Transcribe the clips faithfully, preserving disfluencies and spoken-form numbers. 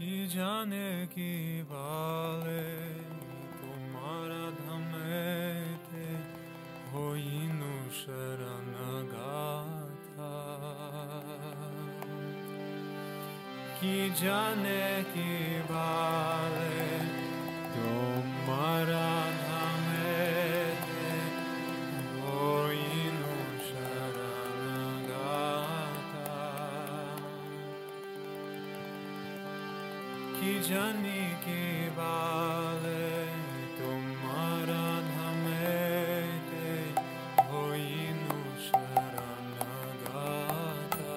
की जाने की बाले तुम्हारा धमेते होइनु शरण गाथा की जाने की बाले तुम्हारा धमेते होइनु शरण गाथा की जाने की बाले तुम्हारा धमेते होइनु शरण गाथा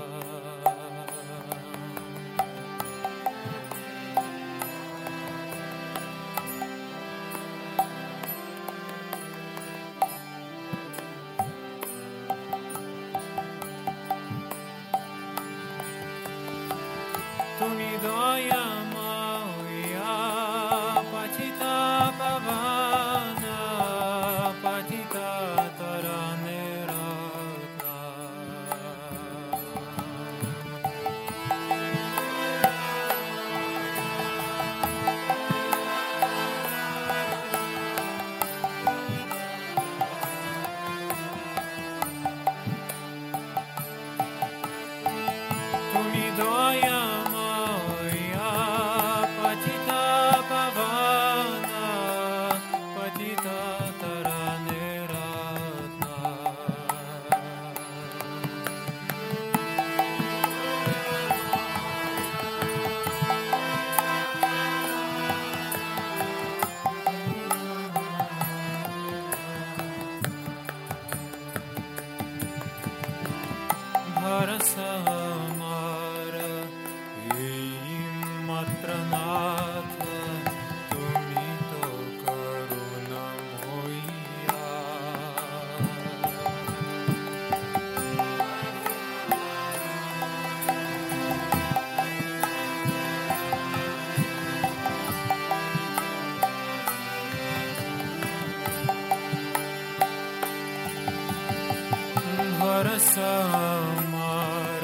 तुम्ही दया माया पतिता पवना पतिता तरणे रत्ना तुम्ही दया भरसमार मात्र नाथ तुम्ही तो करुणामयिया भरसमार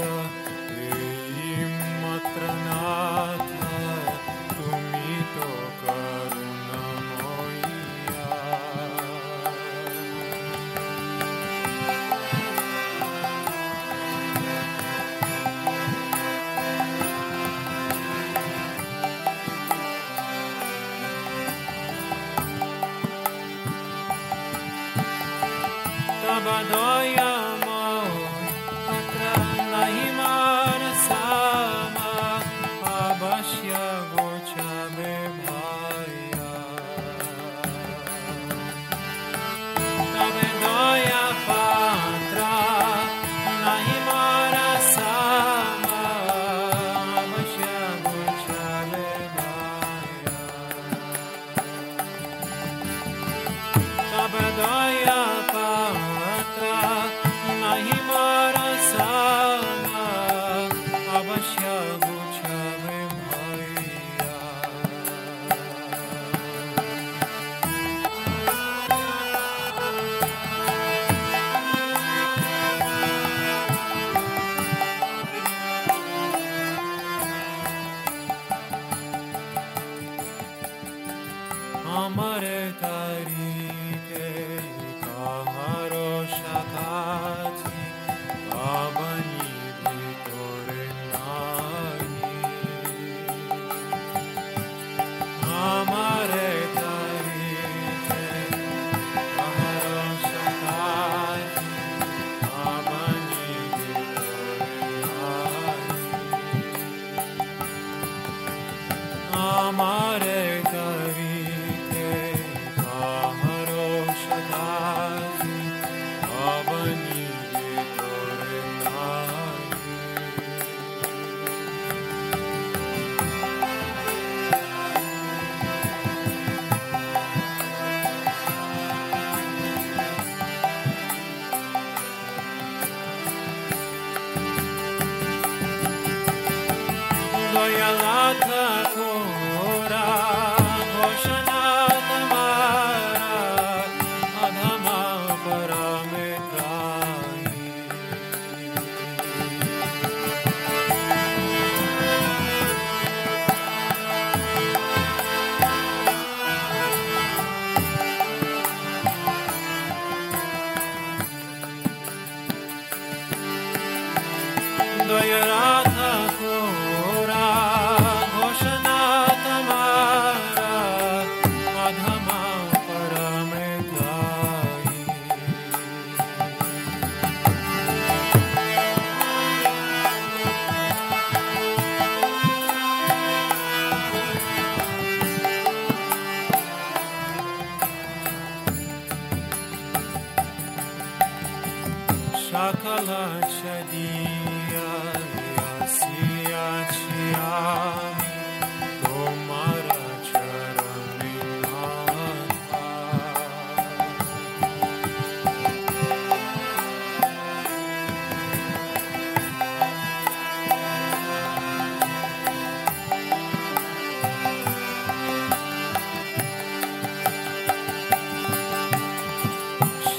मात्र नाथ तुम्ही तो करुणामयिया तब दया नहीं मार सामा अवश्य गोचाबे भाया तब दया पात्रा नहीं मार सामा अवश्य गोचाबे भाया तब दया पात्रा नहीं मार सामा अवश्य गोचाबे भाया हमरे तारीके काहारो शाखाची पावनी ভিতরে নাই আমারে তারিতে কাহারো শাখাছি পাবনি ভিতরে নাই আমারে তারিতে কাহারো শাখাছি পাবনি ভিতরে নাই দয়ালা ঠাকুরা ঘোষণা তোমারা অধমা পরমে ত্রাহি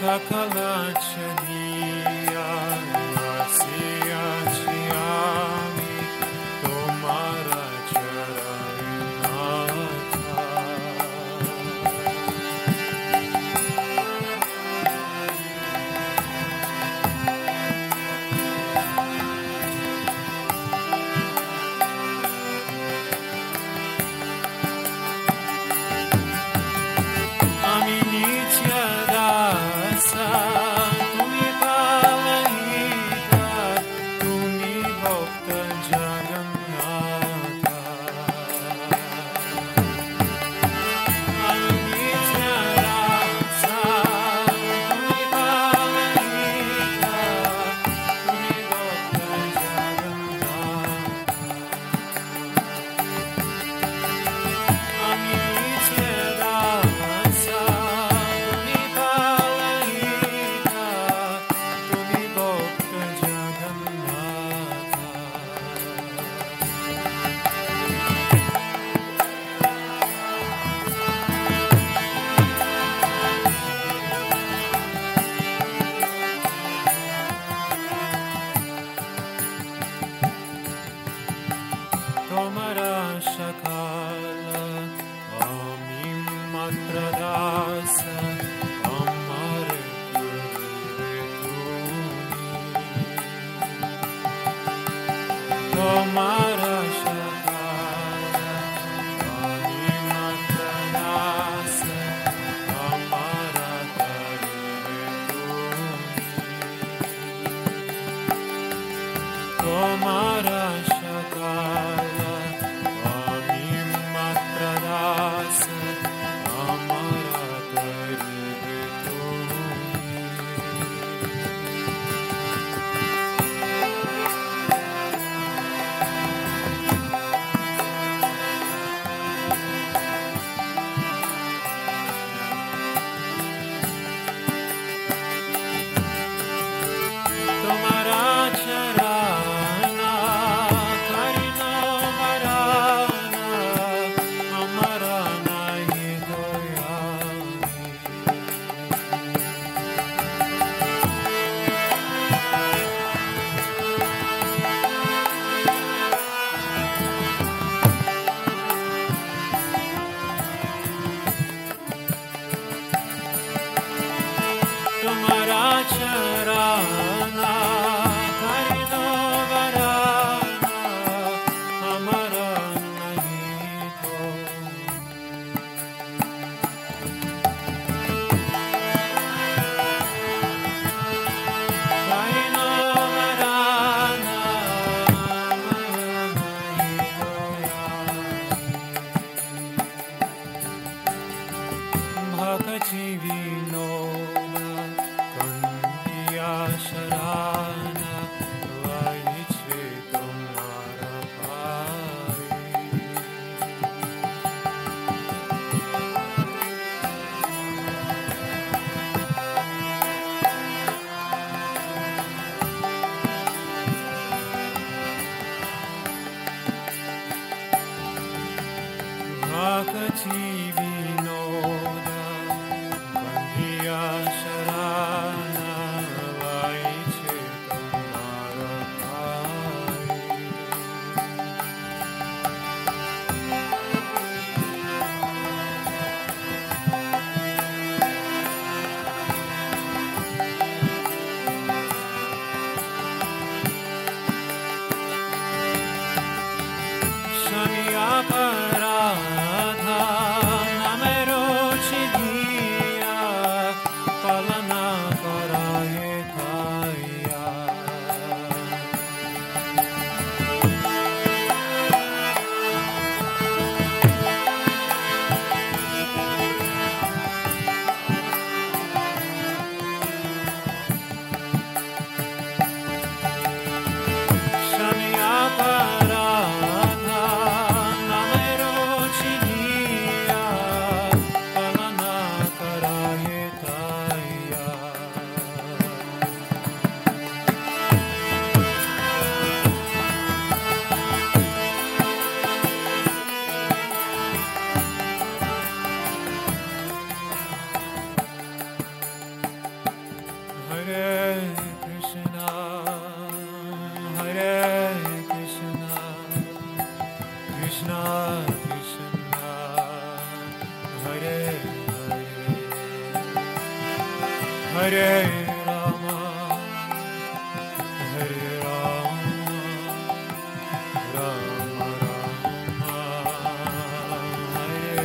Sakala Chaniya Asiya Chiyami Tomara Charanatha. Ami Nitya Dasa Tumi Palahita Tumi Bhakta Jagannatha. Ami Nitya Dasa Tumi Palahita Tumi Bhakta Jagannatha. Ami Nitya Dasa Tumi Palahita Tumi Bhakta Jagannatha. Tomara Shakala Ami Matra Dasa Amare Purivetuni. Tomara Shakala Ami Matra Dasa Amara Purivetuni. Tomara Shakala Ami Matra Dasa Amara Purivetuni. Tomara Charana Karina Varana Amarana Hidayami. Tomara Charana Karina Varana Amarana Karina Varana Amarana Bhakti Vinoda Kandiya Sharana Vaiche Tomara Pai. Bhakti Vinoda Kandiya Sharana Vaiche Tomara Pai. Shami Aparadha Krishna, Krishna, Hare Hare, Hare Rama, Hare Rama, Rama Rama, Hare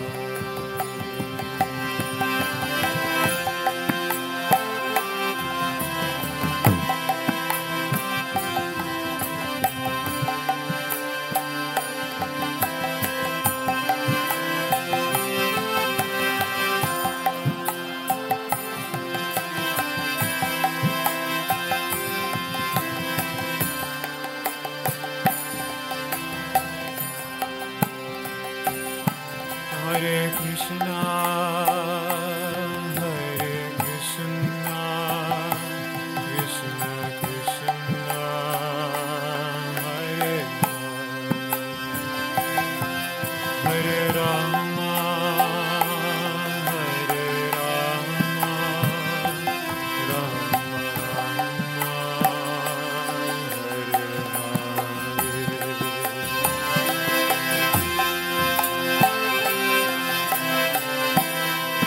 Hare Krishna, Hare Krishna, Krishna Krishna, Hare Hare, Hare Rama, Hare Rama, Rama Rama, Hare Hare.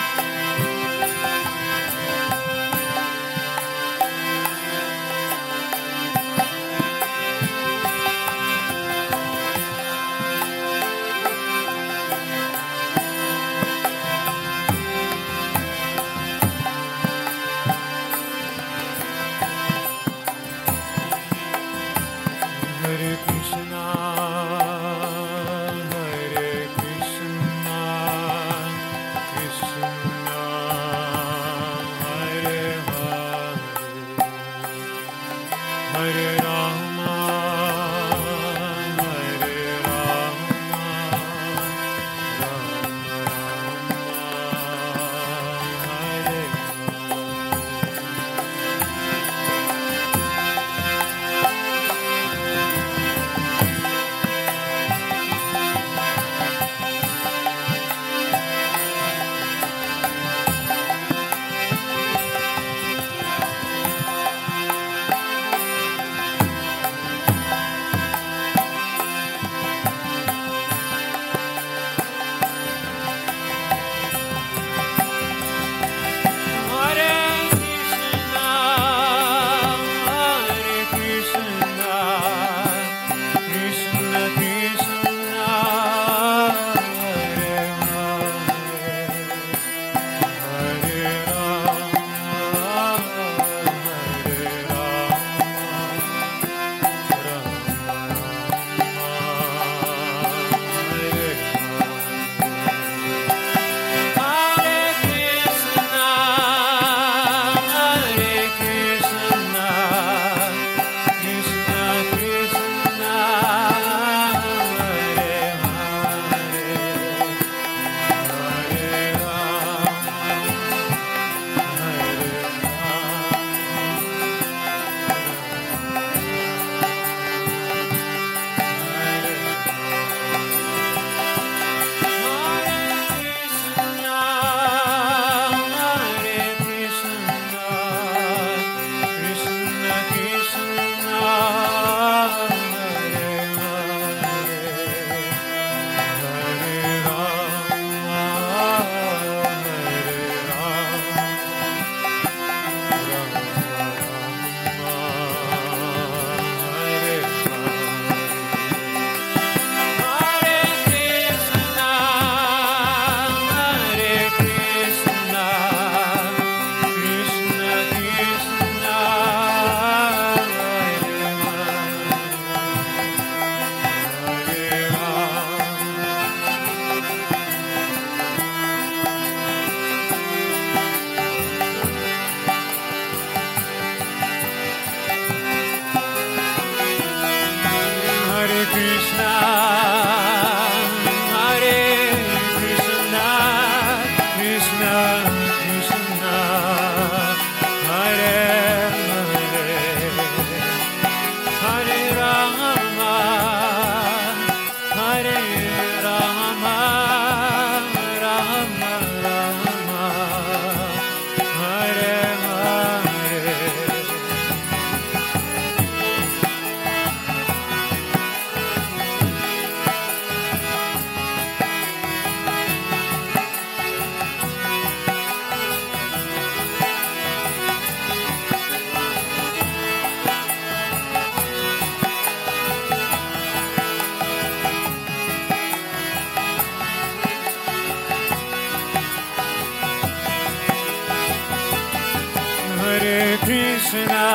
Krishna,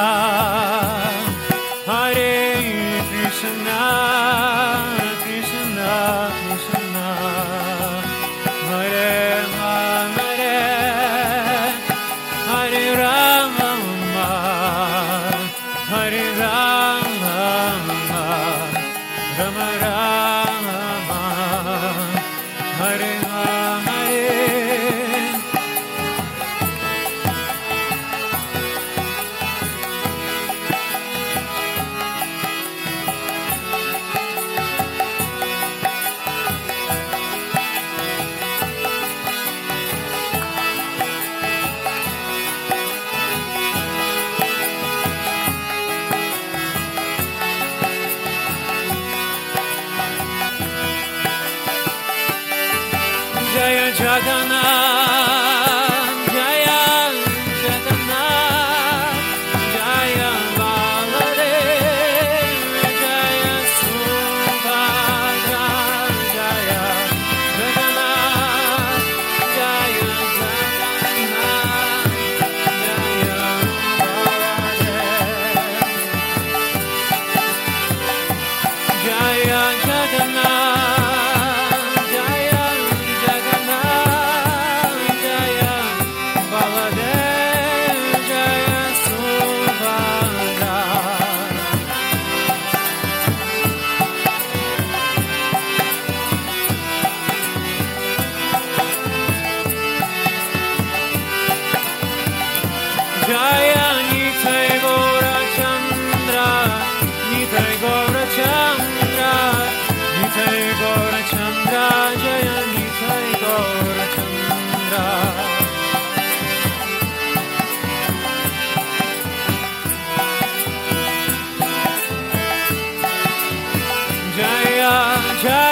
Hare Krishna, Krishna Krishna, Hare Hare, Hare Rama, Hare Rama, Rama Rama, Hare Hare. Jaya Jagannath, Jaya Jagannath, Jaya Baladev, Jaya Subhadra, Jaya Jagannath, Jaya Jagannath, Jaya Baladev, Jaya Jagannath. Jaya Nitai Gaura Chandra, Nitai Gaura Chandra, Nitai Gaura Chandra, Jaya Nitai Gaura Chandra. Jaya Jaya